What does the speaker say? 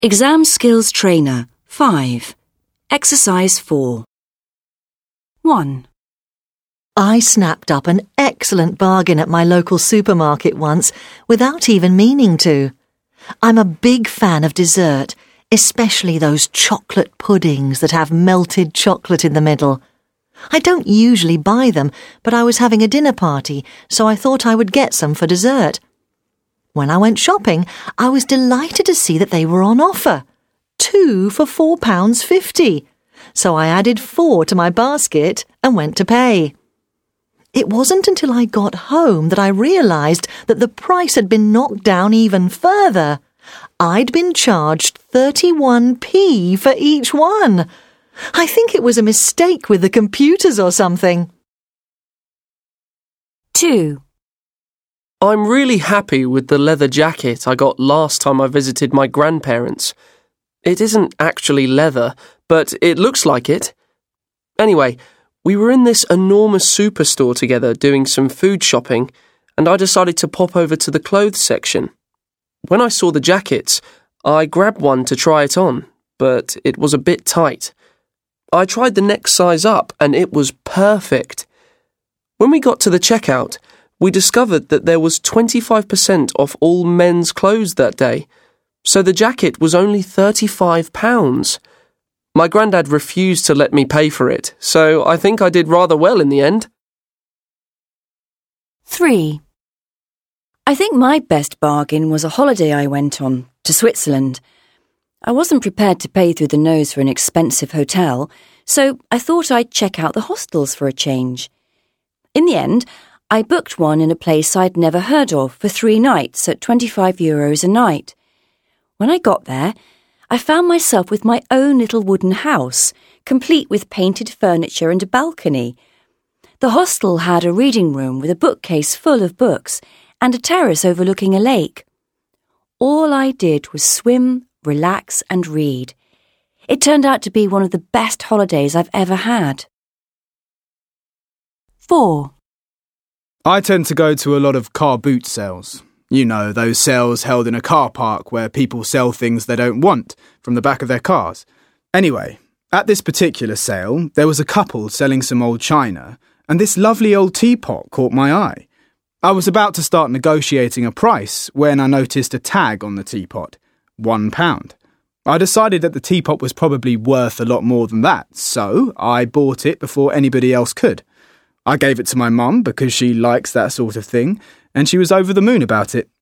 Exam Skills Trainer 5. Exercise 4. 1. I snapped up an excellent bargain at my local supermarket once without even meaning to. I'm a big fan of dessert, especially those chocolate puddings that have melted chocolate in the middle. I don't usually buy them, but I was having a dinner party, so I thought I would get some for dessert. When I went shopping, I was delighted to see that they were on offer. 2 for £4.50. So I added 4 to my basket and went to pay. It wasn't until I got home that I realised that the price had been knocked down even further. I'd been charged 31p for each one. I think it was a mistake with the computers or something. 2. I'm really happy with the leather jacket I got last time I visited my grandparents. It isn't actually leather, but it looks like it. Anyway, we were in this enormous superstore together doing some food shopping, and I decided to pop over to the clothes section. When I saw the jackets, I grabbed one to try it on, but it was a bit tight. I tried the next size up, and it was perfect. When we got to the checkout, we discovered that there was 25% off all men's clothes that day, so the jacket was only £35. My granddad refused to let me pay for it, so I think I did rather well in the end. 3. I think my best bargain was a holiday I went on, to Switzerland. I wasn't prepared to pay through the nose for an expensive hotel, so I thought I'd check out the hostels for a change. In the end, I booked one in a place I'd never heard of for 3 nights at €25 a night. When I got there, I found myself with my own little wooden house, complete with painted furniture and a balcony. The hostel had a reading room with a bookcase full of books and a terrace overlooking a lake. All I did was swim, relax and read. It turned out to be one of the best holidays I've ever had. 4. I tend to go to a lot of car boot sales. You know, those sales held in a car park where people sell things they don't want from the back of their cars. Anyway, at this particular sale, there was a couple selling some old china, and this lovely old teapot caught my eye. I was about to start negotiating a price when I noticed a tag on the teapot, £1. I decided that the teapot was probably worth a lot more than that, so I bought it before anybody else could. I gave it to my mum because she likes that sort of thing, and she was over the moon about it.